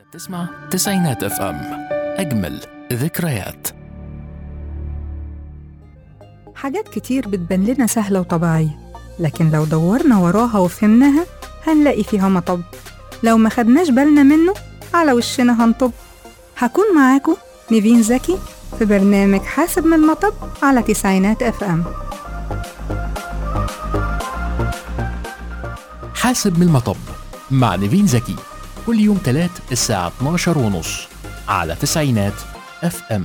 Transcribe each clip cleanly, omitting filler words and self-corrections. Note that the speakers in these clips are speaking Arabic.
تسمع تسعينات اف ام. أجمل ذكريات. حاجات كتير بتبان لنا سهلة وطبيعية، لكن لو دورنا وراها وفهمناها هنلاقي فيها مطب. لو ما خدناش بالنا منه على وشنا هنطب. هكون معاكم نيفين زكي في برنامج حاسب من المطب على تسعينات اف ام. حاسب من المطب مع نيفين زكي كل يوم تلات الساعة 12:30 على تسعينات اف ام.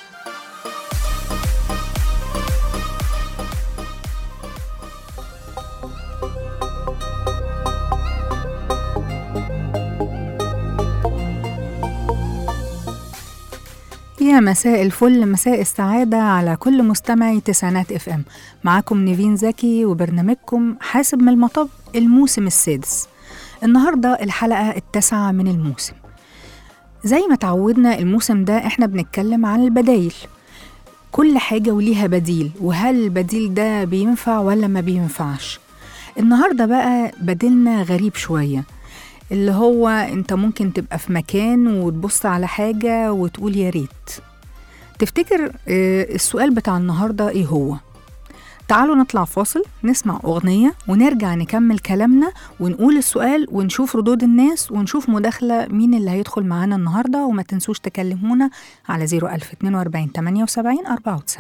يا مساء الفل، مساء السعادة على كل مستمعي تسعينات اف ام. معاكم نيفين زكي وبرنامجكم حاسب من المطب الموسم السادس. النهاردة الحلقة التاسعة من الموسم. زي ما تعودنا الموسم ده احنا بنتكلم عن البدايل، كل حاجة وليها بديل، وهل البديل ده بينفع ولا ما بينفعش. النهاردة بقى بديلنا غريب شوية، اللي هو انت ممكن تبقى في مكان وتبص على حاجة وتقول يا ريت. تفتكر السؤال بتاع النهاردة ايه هو؟ تعالوا نطلع فاصل، نسمع أغنية ونرجع نكمل كلامنا ونقول السؤال ونشوف ردود الناس ونشوف مداخلة مين اللي هيدخل معانا النهاردة. وما تنسوش تكلمونا على 01042 78 94.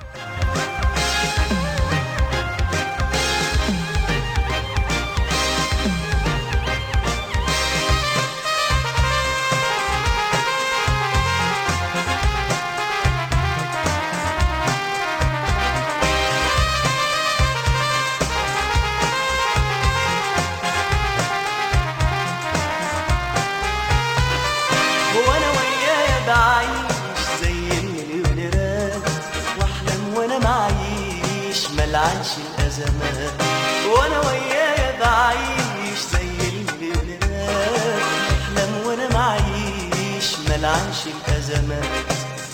ملعنش الأزمات، وأنا ويايا بعيش زي المليونيرات. أحلم وأنا معيش ملعنش الأزمات.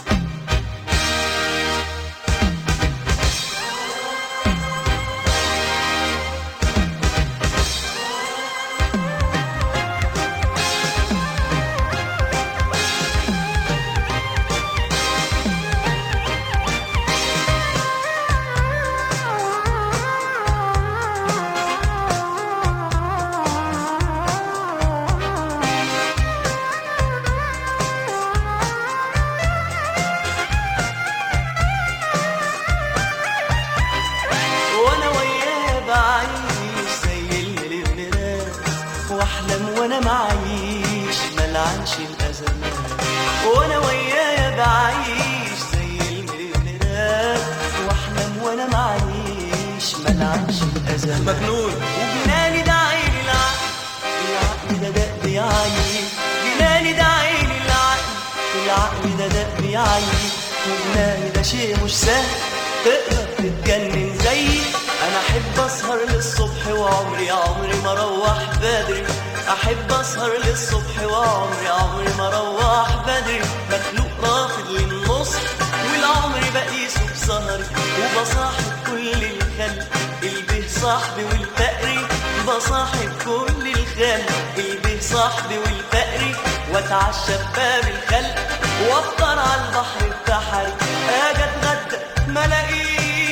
وانا معيش ملعنش الازمات، وانا ويايا بعيش زي المليونيرات. واحلم وانا معيش ملعنش الازمات. مجنون وجناني ده عيني العقل ده دق بيعاني. جناني ده عيني العقل ده دق بيعاني. وجناني ده شيء مش سهل تقدر تتجنن زيي. انا احب اسهر للصبح وعمري ما اروح بدري. احب اسهر للصبح وعمري ما اروح بدري. مخلوق رافض للنص والعمر بقيسه بسهري. وبصاحب كل الخلق البه صاحبي والفقري. بصاحب كل الخلق البه صاحبي والفقري. واتعشى بباب الخلق وافطر على البحر بتاعي. اجي اتغدى ملاقيش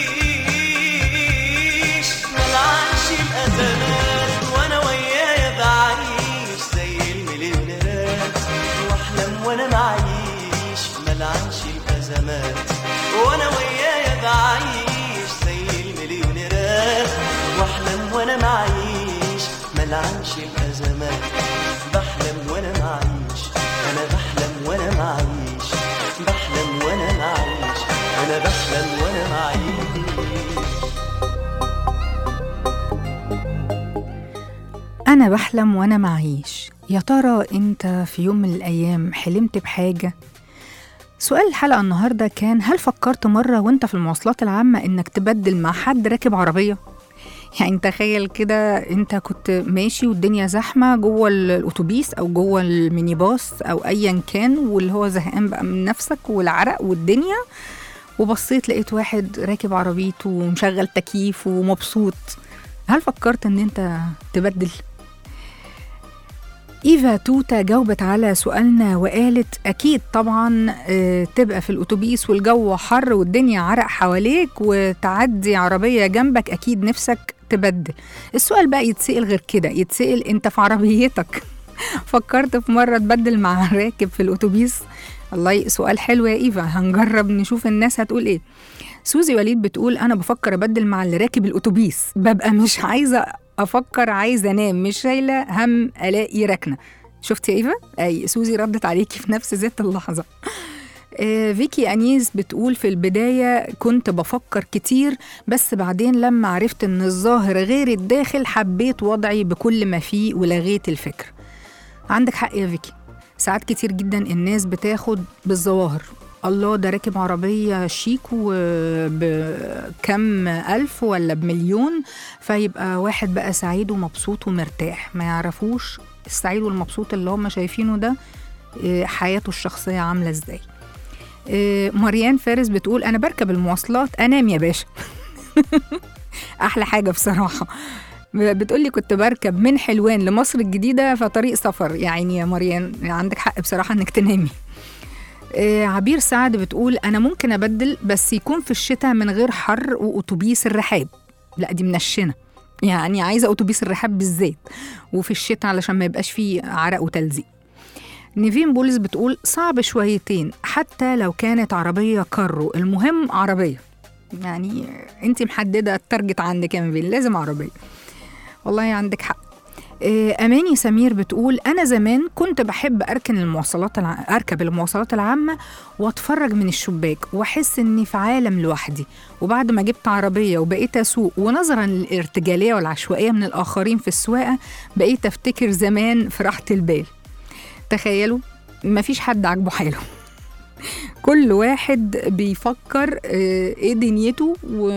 ملعنش الازمات. وانا ويايا بعيش زي المليونيرات. واحلم وانا معيش ملعنش الازمات. وانا ويايا بعيش زي المليونيرات. واحلم وانا معيش ملعنش الازمات. بحلم وانا معيش، انا بحلم وانا معيش. بحلم وانا معيش، انا بحلم وانا معيش. أنا بحلم وأنا معيش. يا ترى أنت في يوم من الأيام حلمت بحاجة؟ سؤال الحلقة النهاردة كان: هل فكرت مرة وأنت في المواصلات العامة إنك تبدل مع حد راكب عربية؟ يعني تخيل كده أنت كنت ماشي والدنيا زحمة جوه الأتوبيس أو جوه الميني باص أو أيا كان، واللي هو زهقان بقى من نفسك والعرق والدنيا، وبصيت لقيت واحد راكب عربيته ومشغل تكييف ومبسوط. هل فكرت إن أنت تبدل؟ إيفا توتا جاوبت على سؤالنا وقالت أكيد طبعا تبقى في الأتوبيس والجو حر والدنيا عرق حواليك وتعدي عربية جنبك، أكيد نفسك تبدل. السؤال بقى يتسأل غير كده، يتسأل أنت في عربيتك فكرت في مرة تبدل مع راكب في الأتوبيس؟ الله، سؤال حلو يا إيفا، هنجرب نشوف الناس هتقول إيه. سوزي وليد بتقول أنا بفكر أبدل مع اللي راكب الأتوبيس، ببقى مش عايزة أفكر، عايزة أنام، مش شايلة هم ألاقي ركنة. شفت يا إيفا؟ أي سوزي ردت عليكي في نفس ذات اللحظة. فيكي أنيس بتقول في البداية كنت بفكر كتير، بس بعدين لما عرفت إن الظاهر غير الداخل حبيت وضعي بكل ما فيه ولغيت الفكر. عندك حق يا فيكي، ساعات كتير جدا الناس بتاخد بالظواهر. الله، ده راكب عربية شيك وبكم ألف ولا بمليون، فيبقى واحد بقى سعيد ومبسوط ومرتاح. ما يعرفوش السعيد والمبسوط اللي هم شايفينه ده حياته الشخصية عاملة ازاي. مريان فارس بتقول أنا بركب المواصلات أنام يا باشا أحلى حاجة بصراحة. بتقولي كنت بركب من حلوان لمصر الجديدة فطريق سفر. يعني يا مريان عندك حق بصراحة إنك تنامي. عبير سعد بتقول أنا ممكن أبدل بس يكون في الشتاء من غير حر وأتوبيس الرحاب. لا دي منشنة، يعني عايزة أتوبيس الرحاب بالذات وفي الشتاء علشان ما يبقاش فيه عرق وتلزيق. نيفين بولس بتقول صعب شويتين حتى لو كانت عربية كارو، المهم عربية. يعني انت محددة التارجت عندك يا نيفين، لازم عربية. والله عندك حق. أماني سمير بتقول أنا زمان كنت بحب أركب المواصلات العامة وأتفرج من الشباك وأحس إني في عالم لوحدي، وبعد ما جبت عربية وبقيت أسوق ونظرا للارتجالية والعشوائية من الآخرين في السواقة بقيت أفتكر زمان في راحة البال. تخيلوا، مفيش حد عاجبه حاله كل واحد بيفكر إيه دنيته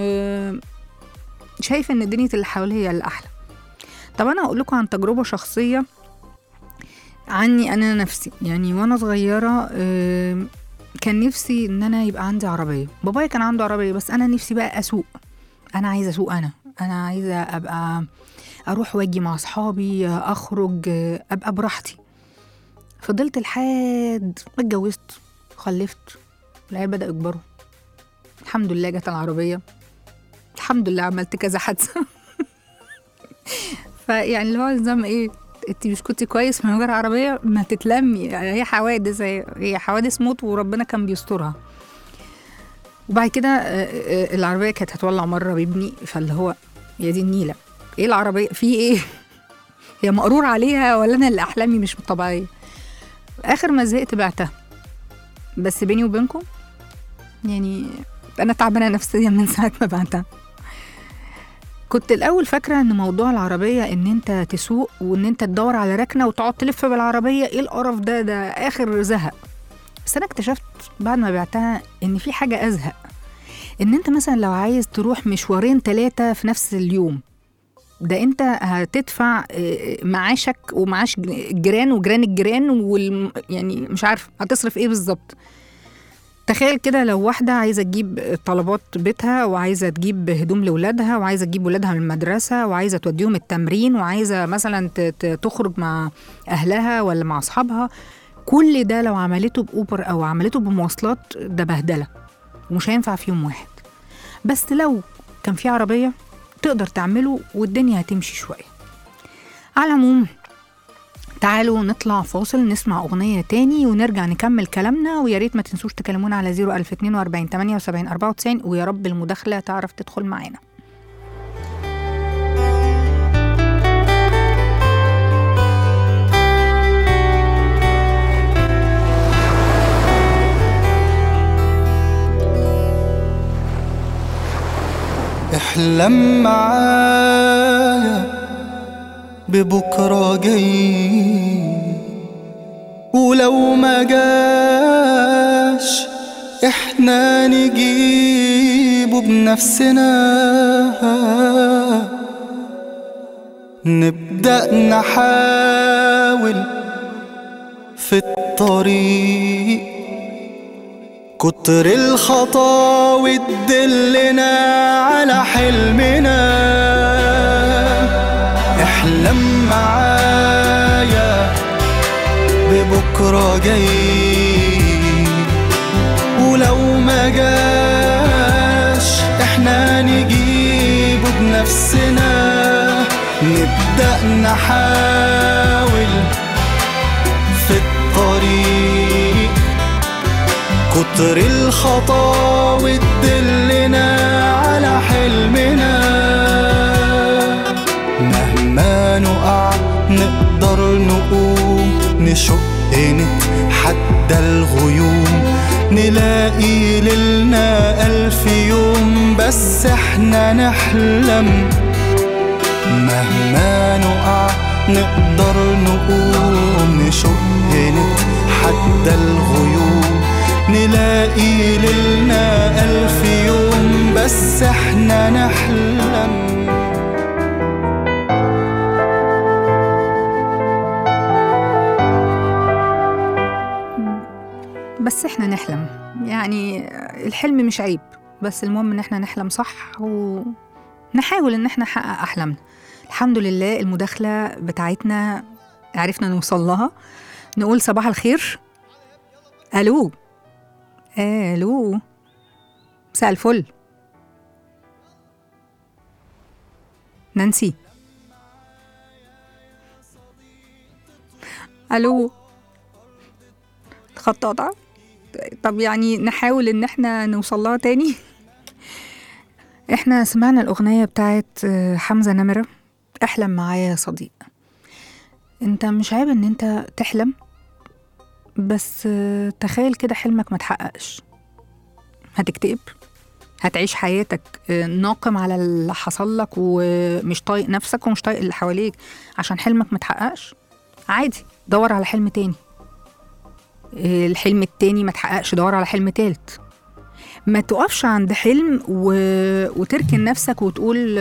وشايف إن دنيا اللي حواليه هي الأحلى. طب أنا أقول لكم عن تجربة شخصية عني أنا نفسي. يعني وأنا صغيرة كان نفسي إن أنا يبقى عندي عربية. بابايا كان عنده عربية بس أنا نفسي بقى أسوق. أنا عايزة أسوق، أنا عايزة أبقى أروح واجي مع أصحابي، أخرج، أبقى براحتي. فضلت لحد ما اتجوزت خلفت، العيال بدأوا يكبروا، الحمد لله جت العربية، الحمد لله عملت كذا حادثة فيعني اللي هو نظام ايه، انت مش كنتي كويس من غير عربية ما تتلمي، هي حوادث، هي حوادث موت وربنا كان بيسترها. وبعد كده العربية كانت هتولع مرة بابني، فاللي هو يا دي النيلة، ايه العربية في ايه هي مقرور عليها ولا انا اللي احلامي مش طبيعية؟ اخر ما زهقت بعتها. بس بيني وبينكم يعني انا تعبانة نفسيا من ساعة ما بعتها. كنت الأول فاكرة إن موضوع العربية إن أنت تسوق وإن أنت تدور على ركنة وتقعد تلف بالعربية، إيه القرف ده آخر زهق. بس أنا اكتشفت بعد ما بعتها إن في حاجة أزهق، إن أنت مثلا لو عايز تروح مشوارين 3 في نفس اليوم، ده أنت هتدفع معاشك ومعاش الجيران وجيران الجيران يعني مش عارف هتصرف إيه بالظبط. تخيل كده لو واحدة عايزة تجيب طلبات بيتها وعايزة تجيب هدوم لولادها وعايزة تجيب ولادها من المدرسة وعايزة توديهم التمرين وعايزة مثلا تخرج مع أهلها ولا مع أصحابها، كل ده لو عملته بأوبر أو عملته بمواصلات ده بهدلة ومش هينفع في يوم واحد. بس لو كان في عربية تقدر تعمله والدنيا هتمشي شوية. على العموم تعالوا نطلع فاصل نسمع أغنية تاني ونرجع نكمل كلامنا، ويا ريت ما تنسوش تكلمونا على 01042 78 94 ويا رب المداخلة تعرف تدخل معانا. احلم معايا ببكرة جاي، ولو ما جاش احنا نجيبه بنفسنا، نبدأ نحاول في الطريق، كتر الخطاوي تدلنا على حلمنا. احلم معايا ببكرة جاي، ولو ما جاش احنا نجيبه بنفسنا. نبدأ نحاول في الطريق، كتر الخطاوي تدلنا على حلمنا. مهما نقع نقدر نقوم، نشق نتحدى الغيوم، نلاقي ليلنا 1000 يوم، بس احنا نحلم. مهما نقع نقدر نقوم، نشق نتحدى الغيوم، نلاقي ليلنا 1000 يوم، بس احنا نحلم. بس احنا نحلم، يعني الحلم مش عيب، بس المهم ان احنا نحلم صح ونحاول ان احنا نحقق احلامنا. الحمد لله المداخلة بتاعتنا عرفنا نوصل لها. نقول صباح الخير. الو الو، مساء الفل. نانسي. الو، الخط قطع. طب يعني نحاول ان احنا نوصل لها تاني. احنا سمعنا الاغنية بتاعت حمزة نمرة، احلم معايا يا صديق. انت مش عيب ان انت تحلم، بس تخيل كده حلمك ما تحققش، هتكتئب، هتعيش حياتك ناقم على اللي حصل لك ومش طايق نفسك ومش طايق اللي حواليك عشان حلمك ما تحققش. عادي، دور على حلم تاني. الحلم التاني ما تحققش، دور على حلم تالت. ما تقفش عند حلم وتركن نفسك وتقول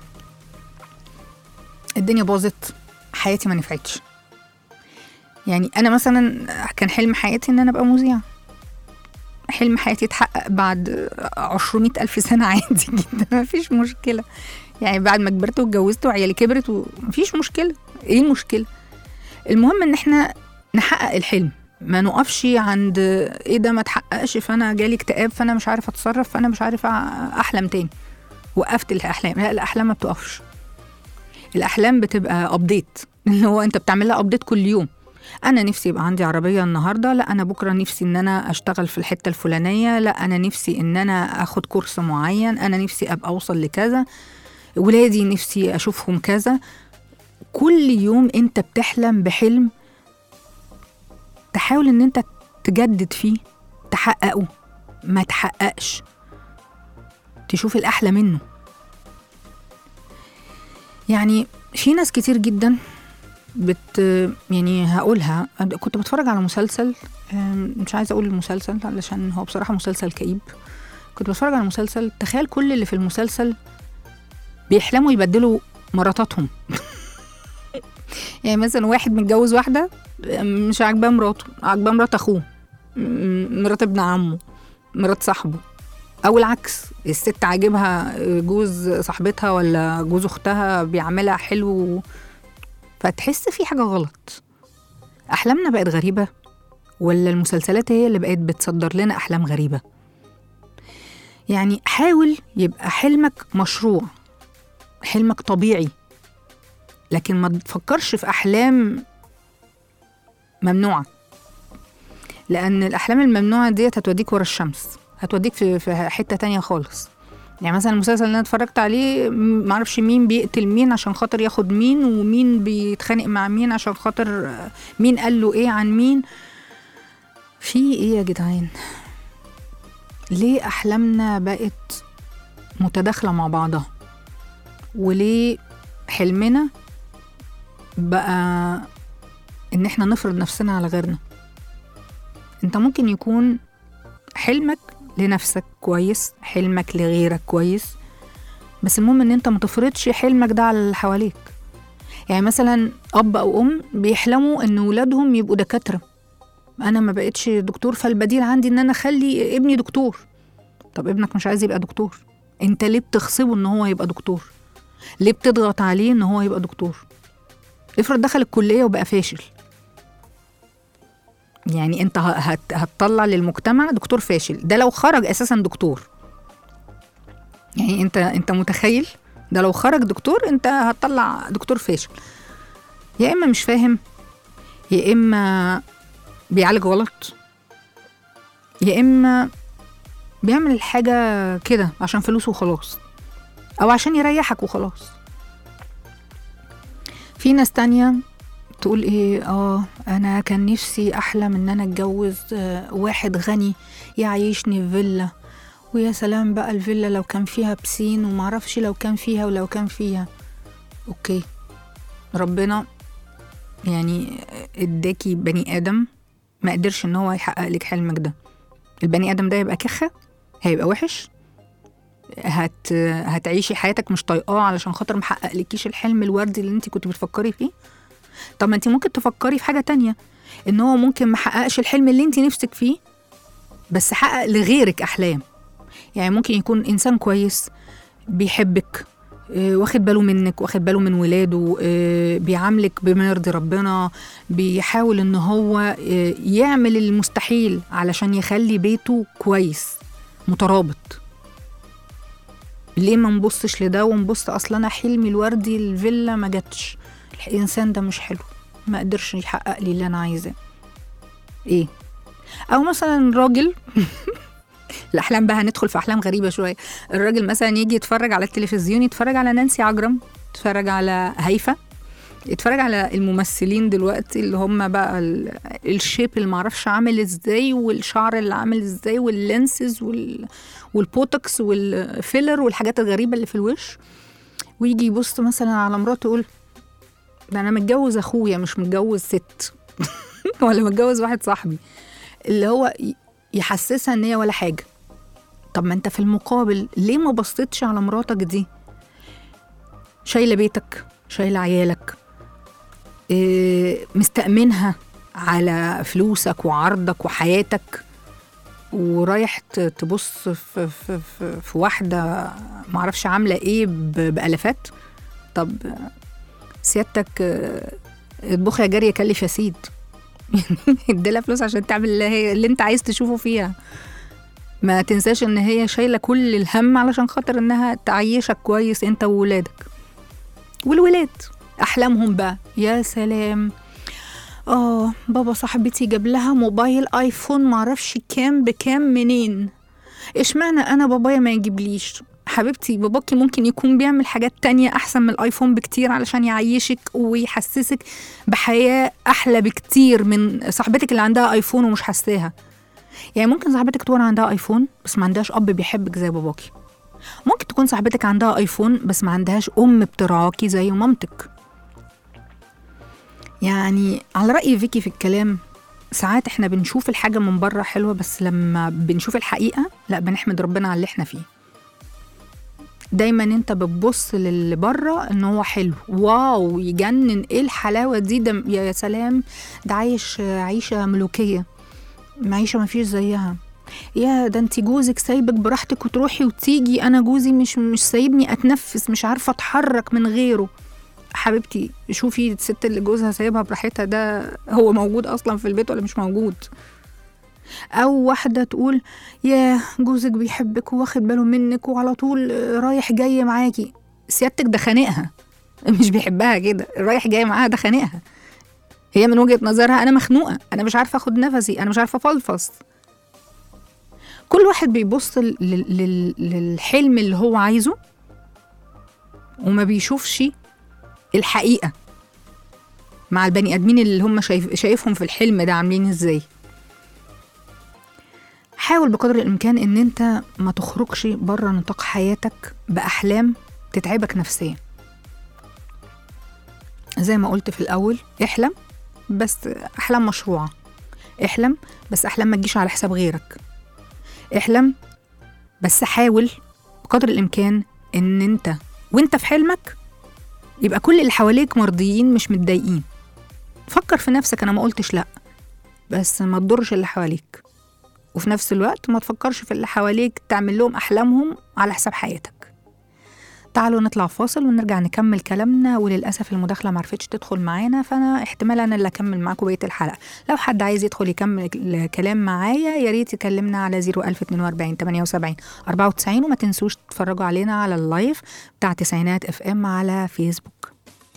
الدنيا باظت، حياتي ما نفعتش. يعني أنا مثلا كان حلم حياتي إن أنا أبقى مذيعة، حلم حياتي اتحقق بعد 200,000 سنة عادي جدا، ما فيش مشكلة. يعني بعد ما كبرت واتجوزت وعيالي كبرت ومفيش مشكلة. ايه المشكلة؟ المهم ان احنا نحقق الحلم، ما نقفش عند ايه ده ما تحققش فانا جالي اكتئاب فانا مش عارف اتصرف فانا مش عارف احلم تاني، وقفت الاحلام. لا، الاحلام ما بتقفش. الاحلام بتبقى ابديت، اللي هو انت بتعمل لها ابديت كل يوم. انا نفسي يبقى عندي عربيه النهارده، لا انا بكره نفسي ان انا اشتغل في الحته الفلانيه، لا انا نفسي ان انا اخد كورس معين، انا نفسي ابقى اوصل لكذا، ولادي نفسي اشوفهم كذا. كل يوم انت بتحلم بحلم، تحاول ان انت تجدد فيه، تحققه، ما تحققش تشوف الاحلى منه. يعني في ناس كتير جدا يعني هقولها، كنت بتفرج على مسلسل، مش عايزه اقول المسلسل علشان هو بصراحه مسلسل كئيب. كنت بتفرج على مسلسل، تخيل كل اللي في المسلسل بيحلموا يبدلوا مراتاتهم. يعني مثلا واحد متجوز واحده مش عاجباه مراته، عاجباه مرات اخوه، مرات ابن عمه، مرات صاحبه، او العكس، الست عاجبها جوز صاحبتها ولا جوز اختها بيعملها حلو، فتحس في حاجه غلط. احلامنا بقت غريبه ولا المسلسلات هي اللي بقت بتصدر لنا احلام غريبه؟ يعني حاول يبقى حلمك مشروع، حلمك طبيعي، لكن ما تفكرش في احلام ممنوعه، لان الاحلام الممنوعه ديت هتوديك ورا الشمس، هتوديك في حته تانية خالص. يعني مثلا المسلسل اللي انا اتفرجت عليه معرفش مين بيقتل مين عشان خاطر ياخد مين، ومين بيتخانق مع مين عشان خاطر مين قال له ايه عن مين. في ايه يا جدعان؟ ليه احلامنا بقت متداخله مع بعضها؟ وليه حلمنا بقى ان احنا نفرض نفسنا على غيرنا؟ انت ممكن يكون حلمك لنفسك كويس، حلمك لغيرك كويس، بس المهم ان انت ما تفرضش حلمك ده على اللي حواليك. يعني مثلا اب او ام بيحلموا ان ولادهم يبقوا دكاتره، انا ما بقتش دكتور فالبديل عندي ان انا اخلي ابني دكتور. طب ابنك مش عايز يبقى دكتور، انت ليه بتغصبه ان هو يبقى دكتور؟ ليه بتضغط عليه ان هو يبقى دكتور؟ افرض دخل الكليه وبقى فاشل، يعني انت هتطلع للمجتمع دكتور فاشل. ده لو خرج اساسا دكتور، يعني انت متخيل ده لو خرج دكتور انت هتطلع دكتور فاشل. يا اما مش فاهم، يا اما بيعالج غلط، يا اما بيعمل الحاجة كده عشان فلوسه وخلاص، او عشان يريحك وخلاص. في ناس تانية تقول ايه، انا كان نفسي احلم ان انا اتجوز واحد غني يعيشني في فيلا، ويا سلام بقى الفيلا لو كان فيها بسين ومعرفش لو كان فيها ولو كان فيها. اوكي، ربنا يعني اداكي بني ادم ما قدرش ان هو يحقق لك حلمك ده. البني ادم ده يبقى كخة، هيبقى وحش، هتعيشي حياتك مش طايقاه علشان خاطر محقق لكيش الحلم الوردي اللي انت كنت بتفكري فيه. طب ما انت ممكن تفكري في حاجة تانية، ان هو ممكن محققش الحلم اللي انت نفسك فيه بس حقق لغيرك احلام. يعني ممكن يكون انسان كويس بيحبك، واخد باله منك، واخد باله من ولاده، بيعاملك بما يرضي ربنا، بيحاول ان هو يعمل المستحيل علشان يخلي بيته كويس مترابط. ليه ما نبصش لده ونبص اصلا حلمي الوردي الفيلا ما جاتش، الانسان ده مش حلو، ما قدرش يحقق لي اللي انا عايزاه. ايه؟ او مثلا راجل الاحلام بقى هندخل في احلام غريبه شويه. الراجل مثلا يجي يتفرج على التلفزيون، يتفرج على نانسي عجرم، يتفرج على هيفا، يتفرج على الممثلين دلوقتي اللي هم بقى الشيب اللي معرفش عامل ازاي، والشعر اللي عامل ازاي، واللينسز والبوتوكس والفيلر والحاجات الغريبه اللي في الوش، ويجي يبص مثلا على مراته يقول ده انا متجوز اخويا مش متجوز ست ولا متجوز واحد صاحبي، اللي هو يحسسها ان هي ولا حاجه. طب ما انت في المقابل ليه ما بصيتش على مراتك دي شايله بيتك، شايله عيالك، مستأمنها على فلوسك وعرضك وحياتك، ورايح تبص في واحده معرفش عامله ايه بألفات؟ طب سيادتك اطبخ يا جاريه كلف يا سيد اديلها فلوس عشان تعمل اللي انت عايز تشوفه فيها. ما تنساش ان هي شايله كل الهم علشان خاطر انها تعيشك كويس انت وولادك. والولاد احلامهم بقى يا سلام، بابا صاحبتي جاب لها موبايل ايفون معرفش كام بكام منين، اشمعنى انا بابايا ما يجيبليش؟ حبيبتي باباكي ممكن يكون بيعمل حاجات تانية أحسن من الآيفون بكتير علشان يعيشك ويحسسك بحياة أحلى بكتير من صاحبتك اللي عندها آيفون ومش حساها. يعني ممكن صاحبتك تكون عندها آيفون بس ما عندهاش أب بيحبك زي باباكي. ممكن تكون صاحبتك عندها آيفون بس ما عندهاش أم بتراكي زي مامتك. يعني على رأي فيكي في الكلام، ساعات احنا بنشوف الحاجة من بره حلوة بس لما بنشوف الحقيقة لا بنحمد ربنا على اللي احنا فيه. دايما انت بتبص للي بره ان هو حلو، واو يجنن، ايه الحلاوه دي، ده يا سلام ده عايش عيشه ملوكيه، معيشه ما فيش زيها، يا ده انت جوزك سايبك براحتك وتروحي وتيجي، انا جوزي مش سايبني اتنفس، مش عارفه اتحرك من غيره. حبيبتي شوفي الست اللي جوزها سايبها براحتها ده هو موجود اصلا في البيت ولا مش موجود؟ أو واحدة تقول يا جوزك بيحبك واخد باله منك وعلى طول رايح جاي معاكي، سيادتك ده خانقها، مش بيحبها كده، رايح جاي معاها ده خانقها، هي من وجهة نظرها أنا مخنوقة، أنا مش عارفة أخد نفسي، أنا مش عارفة أفلفص. كل واحد بيبص للحلم اللي هو عايزه وما بيشوفش الحقيقة مع البني آدمين اللي هم شايفهم في الحلم ده عاملين إزاي. حاول بقدر الإمكان إن أنت ما تخرجش بره نطاق حياتك بأحلام تتعبك نفسيا. زي ما قلت في الأول، احلم بس أحلام مشروعة، احلم بس أحلام ما تجيش على حساب غيرك، احلم بس حاول بقدر الإمكان إن أنت وأنت في حلمك يبقى كل اللي حواليك مرضيين مش متضايقين. فكر في نفسك، أنا ما قلتش لأ، بس ما تضرش اللي حواليك، وفي نفس الوقت ما تفكرش في اللي حواليك تعمل لهم أحلامهم على حساب حياتك. تعالوا نطلع فاصل ونرجع نكمل كلامنا. وللأسف المداخلة معرفتش تدخل معانا، فأنا احتمال أنا اللي أكمل معاكم بقية الحلقة. لو حد عايز يدخل يكمل الكلام معايا يا ريت يكلمنا على 01042 78 94. وما تنسوش تتفرجوا علينا على اللايف بتاع تسعينات اف ام على فيسبوك.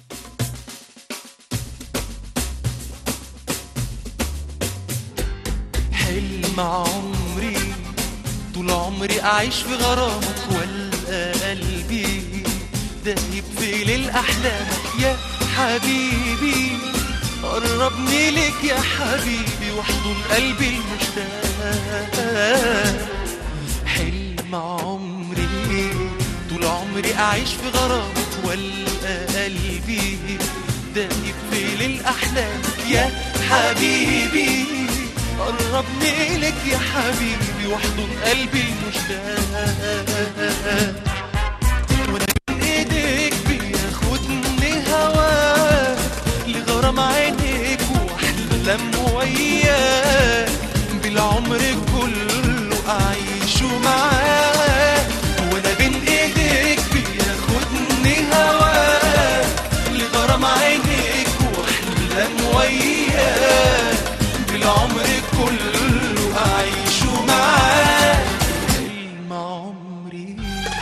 حلم عمري طول عمري أعيش في غرامك، والقى قلبي دايب في ليل أحلامك يا حبيبي. قربني لك يا حبيبي واحضن قلبي المشتاق. حلم عمري طول عمري أعيش في غرامك، والقى قلبي دايب في ليل أحلامك يا حبيبي. قربني لك يا حبيبي واحضن قلبي المشتاق. وانا بين ايديك بياخدني هواك لغرام عينيك واحلم وياك، بالعمر كله اعيشه معاك. وانا بين ايديك بياخدني هواك لغرام عينيك واحلم وياك، بالعمر كله أعيشه معاك. حلم عمري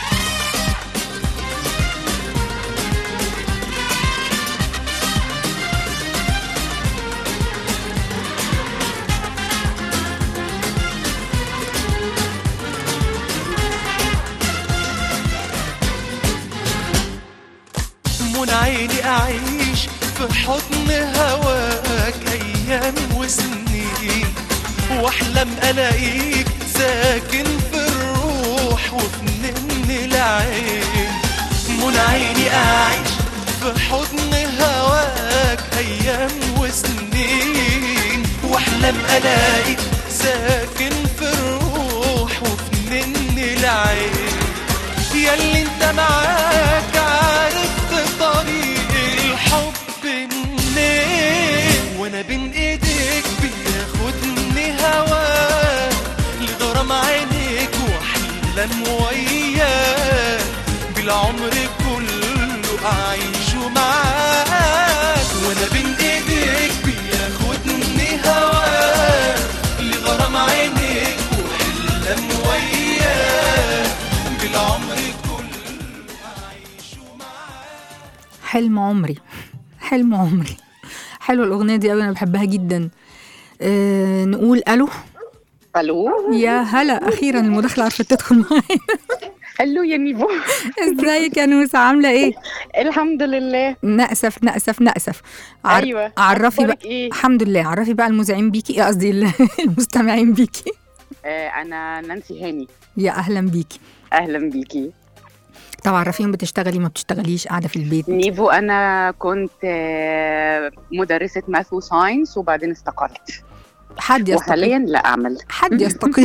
من عيني أعيش في حضن هواك أيام وسنين، واحلم الاقيك ساكن في الروح وفي نن العين. من عيني اعيش في حضن هواك ايام وسنين، واحلم الاقيك ساكن في الروح وفي نن العين. ياللي انت معاك عرفت طريق الحب منين، وانا بين ايديك بياخدني هواك لغرام عينيك واحلم وياك، بالعمر كله اعيشه معاك. وانا بين ايديك بياخدني هواك لغرام عينيك واحلم وياك، بالعمر كله اعيشه معاك. حلم عمري حلم عمري. حلوة الأغنية دي أوي، أنا بحبها جدا. نقول ألو. الو يا هلا، أخيرا المداخلة عرفت تدخل معايا. الو يا نيفو. ازيك يا نوسة، عاملة ايه؟ الحمد لله. نأسف. ايوه، عرفي بقى. ايه؟ الحمد لله. عرفي بقى المذيعين بيكي، قصدي المستمعين بيكي. انا نانسي هاني. يا أهلا بيكي. اهلا بيكي. طب عرفيهم بتشتغلي ما بتشتغليش، قاعدة في البيت؟ نيفو انا كنت مدرسة ماث وساينس وبعدين استقلت، حد يستقيل؟ وحاليا لا اعمل. حد يستقيل؟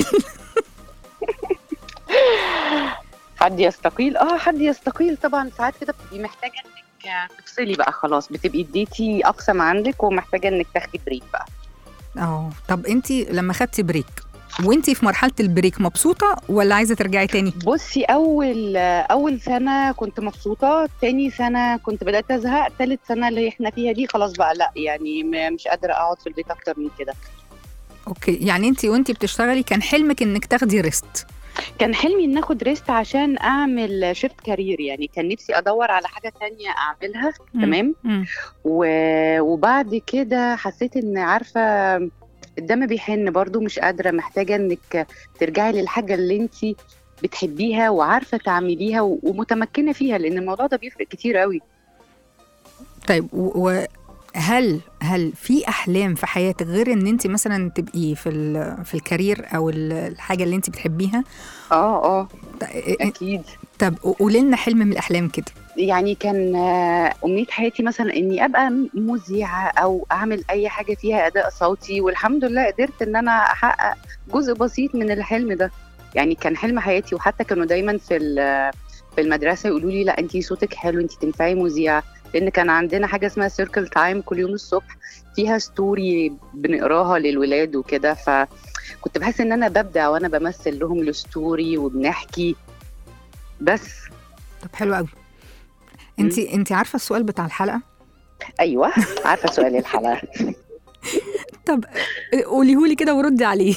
حد يستقيل، حد يستقيل طبعا. ساعات كده بتبقي محتاجة انك تفصلي بقى، خلاص بتبقي اديتي اقصى ما عندك ومحتاجة انك تاخدي بريك بقى. طب انتي لما خدتي بريك وانتي في مرحلة البريك مبسوطة ولا عايزة ترجعي تاني؟ بصي، أول سنة كنت مبسوطة، تاني سنة كنت بدأت أزهق، تالت سنة اللي احنا فيها دي خلاص بقى لا، يعني مش قادرة أقعد في البيت أكتر من كده. اوكي، يعني انتي وانتي بتشتغلي كان حلمك انك تاخدي ريست؟ كان حلمي ان اخد ريست عشان اعمل شيفت كارير، يعني كان نفسي ادور على حاجة تانية اعملها. تمام. وبعد كده حسيت ان عارفة الدم بيحن برضو، مش قادرة، محتاجة انك ترجعي للحاجة اللي انتي بتحبيها وعارفة تعمليها ومتمكنة فيها، لان الموضوع ده بيفرق كتير قوي. طيب هل في احلام في حياتك غير ان انت مثلا تبقي في الكارير او الحاجه اللي انت بتحبيها؟ اكيد. طب قولي لنا حلم من الاحلام كده. يعني كان امنيه حياتي مثلا اني ابقى مذيعه او اعمل اي حاجه فيها اداء صوتي، والحمد لله قدرت ان انا احقق جزء بسيط من الحلم ده. يعني كان حلم حياتي، وحتى كانوا دايما في المدرسه يقولوا لي لا انتي صوتك حلو، انتي تنفعي مذيعه، لان كان عندنا حاجه اسمها سيركل تايم كل يوم الصبح فيها ستوري بنقراها للولاد وكده، فكنت بحس ان انا ببدع وانا بمثل لهم الستوري وبنحكي بس. طب حلو قوي. انت عارفه السؤال بتاع الحلقه؟ ايوه عارفه سؤال الحلقه. طب قوليهولي كده وردي عليه.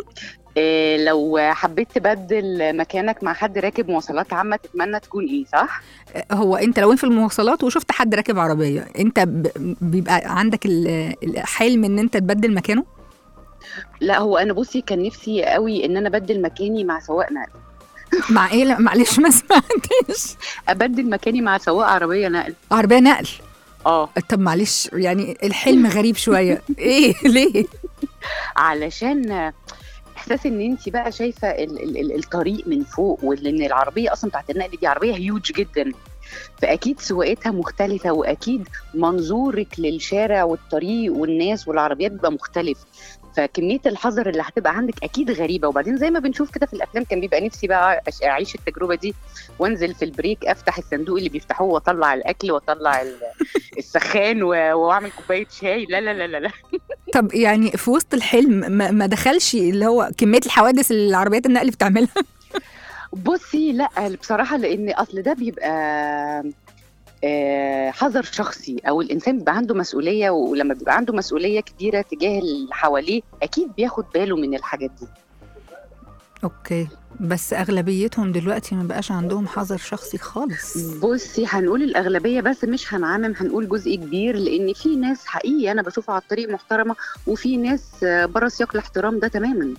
لو حبيت تبدل مكانك مع حد راكب مواصلات عامه تتمنى تكون ايه؟ صح. هو انت لو في المواصلات وشفت حد راكب عربيه، انت بيبقى عندك الحلم ان انت تبدل مكانه؟ لا هو انا بصي كان نفسي قوي ان انا ابدل مكاني مع سواق نقل. مع ايه؟ لا معلش ما سمعتش. ابدل مكاني مع سواق عربيه نقل. عربيه نقل؟ طب معلش يعني الحلم غريب شويه. ايه ليه؟ علشان احساس ان انت بقى شايفه الطريق من فوق، وان العربيه اصلا بتاعت النقل دي عربيه هيوج جدا، فاكيد سواقتها مختلفه، واكيد منظورك للشارع والطريق والناس والعربيات بيبقى مختلف، فكميه الحذر اللي هتبقى عندك اكيد غريبه. وبعدين زي ما بنشوف كده في الافلام كان بيبقى نفسي بقى اعيش التجربه دي، وانزل في البريك افتح الصندوق اللي بيفتحوه واطلع الاكل واطلع السخان واعمل كوبايه شاي. لا لا لا لا, لا. طب يعني في وسط الحلم ما دخلش اللي هو كميه الحوادث اللي العربيات النقل بتعملها؟ بصي لا بصراحه، لان اصل ده بيبقى حذر شخصي، او الانسان بيبقى عنده مسؤوليه، ولما بيبقى عنده مسؤوليه كبيره تجاه اللي حواليه اكيد بياخد باله من الحاجات دي. اوكي، بس اغلبيتهم دلوقتي ما بقاش عندهم حذر شخصي خالص. بصي هنقول الاغلبيه بس مش هنعمم، هنقول جزء كبير، لان في ناس حقيقي انا بشوفها على الطريق محترمه، وفي ناس بره سياق الاحترام ده تماما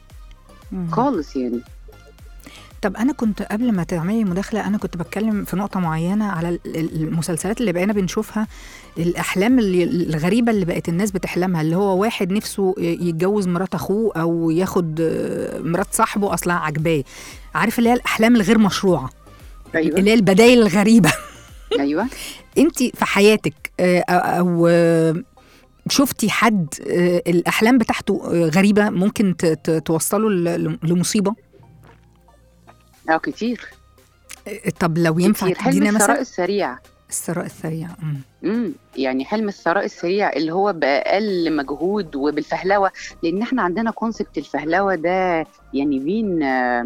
خالص يعني. طب أنا كنت قبل ما تعملي مداخلة أنا كنت بتكلم في نقطة معينة على المسلسلات اللي بقينا بنشوفها، الأحلام الغريبة اللي بقت الناس بتحلمها، اللي هو واحد نفسه يتجوز مرات أخوه أو ياخد مرات صاحبه أصلا عجباه، عارف اللي هي الأحلام الغير مشروعة. أيوة. اللي هي البدايل الغريبة. أيوة. أنتي في حياتك أو شفتي حد الأحلام بتاعته غريبة ممكن توصله لمصيبة؟ كتير. طب لو ينفع تدينا مثلا؟ الثراء السريع. الثراء السريع. يعني حلم الثراء السريع اللي هو بأقل مجهود وبالفهلوة، لأن احنا عندنا كونسبت الفهلوة ده يعني بين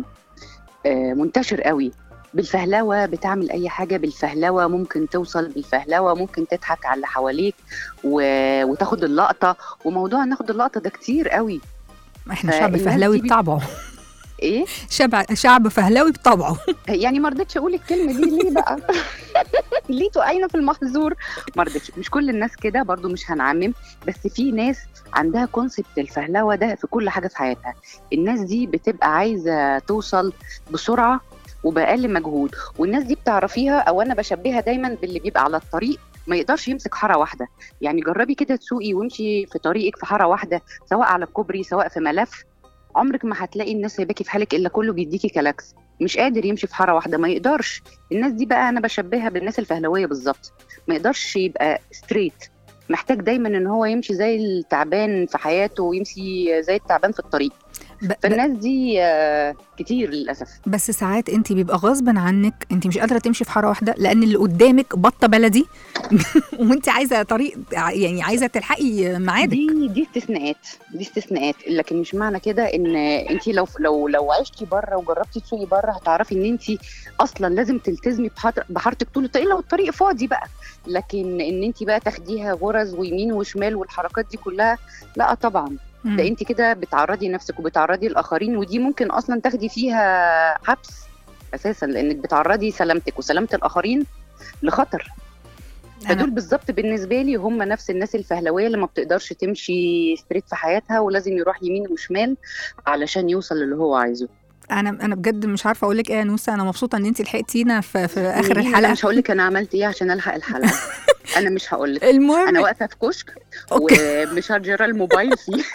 منتشر قوي. بالفهلوة بتعمل أي حاجة، بالفهلوة ممكن توصل، بالفهلوة ممكن تضحك على اللي حواليك وتاخد اللقطة، وموضوع ناخد اللقطة ده كتير قوي. احنا شعب فهلاوي بطبعه. ايه؟ شعب فهلاوي بطبعه. يعني ما رضيتش اقول الكلمه دي ليه بقى؟ ليه توقعينا في المحظور؟ ما رضيتش. مش كل الناس كده برضو، مش هنعمم، بس في ناس عندها كونسبت الفهلوه ده في كل حاجه في حياتها. الناس دي بتبقى عايزه توصل بسرعه وباقل مجهود، والناس دي بتعرفيها، او انا بشبهها دايما باللي بيبقى على الطريق ما يقدرش يمسك حاره واحده. يعني جربي كده تسوقي وامشي في طريقك في حاره واحده، سواء على الكوبري سواء في ملف، عمرك ما هتلاقي الناس سايباكي في حالك الا كله بيديكي كلاكس، مش قادر يمشي في حاره واحده، ما يقدرش. الناس دي بقى انا بشبهها بالناس الفهلويه بالظبط، ما يقدرش يبقى ستريت، محتاج دايما ان هو يمشي زي التعبان في حياته ويمشي زي التعبان في الطريق. فالناس دي كتير للاسف. بس ساعات انت بيبقى غصبا عنك، انت مش قادره تمشي في حاره واحده لان اللي قدامك بطه بلدي وانت عايزه طريق، يعني عايزه تلحقي ميعادك. دي استثناءات، لكن مش معنى كده ان انت لو عشتي بره وجربتي تسوقي بره هتعرفي ان انت اصلا لازم تلتزمي بحارتك طول الطريق لو الطريق فاضي بقى. لكن ان انت بقى تاخديها غرز ويمين وشمال والحركات دي كلها، لا طبعا. ده انت كده بتعرضي نفسك وبتعرضي الاخرين، ودي ممكن اصلا تاخدي فيها حبس اساسا، لانك بتعرضي سلامتك وسلامه الاخرين لخطر. فدول بالظبط بالنسبه لي هم نفس الناس الفهلويه اللي ما بتقدرش تمشي ستريت في حياتها، ولازم يروح يمين وشمال علشان يوصل للي هو عايزه. انا بجد مش عارفه اقول لك ايه يا نوسه، انا مبسوطه ان انت لحقتينا في اخر الحلقه. مش هقول لك انا عملت ايه عشان الحق الحلقه. انا مش هقول لك. المهم انا واقفه في كشك ومشارجره الموبايل فيه.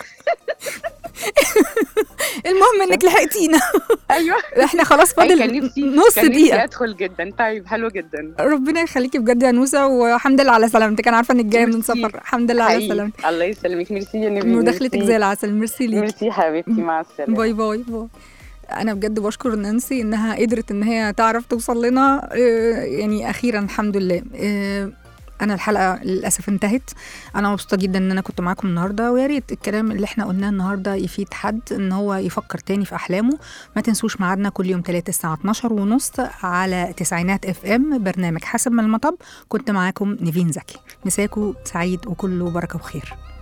المهم انك لحقتينا. ايوه احنا خلاص فاضل نص دقيقه ادخل جدا. طيب حلو جدا. ربنا يخليكي بجد يا نوسه، والحمد لله على سلامتك. انا عارفه انك جايه من سفر. الحمد لله على سلامتك. الله يسلمك. ميرسي يا نبيل. مداخلتك زي العسل. ميرسي ليكي. ميرسي حبيبتي. مع السلامه. باي باي باي. أنا بجد بشكر نانسي إنها قدرت إن هي تعرف توصل لنا يعني أخيرا الحمد لله. أنا الحلقة للأسف انتهت. أنا مبسوطة جدا إن أنا كنت معاكم النهاردة، ويا ريت الكلام اللي احنا قلناه النهاردة يفيد حد إن هو يفكر تاني في أحلامه. ما تنسوش ميعادنا كل يوم 3 الساعة 12:30 على تسعينات FM، برنامج حاسب من المطب. كنت معاكم نيفين زكي. مساكو سعيد وكله بركة وخير.